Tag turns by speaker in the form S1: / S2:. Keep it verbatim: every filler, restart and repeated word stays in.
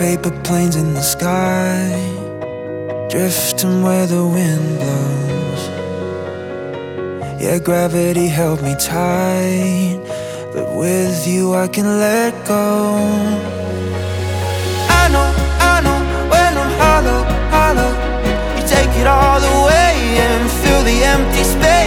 S1: paper planes in the sky, drifting where the wind blows. Yeah, gravity held me tight, but with you I can let go. I know, I know, when I'm hollow, hollow, you take it all away and fill the empty space.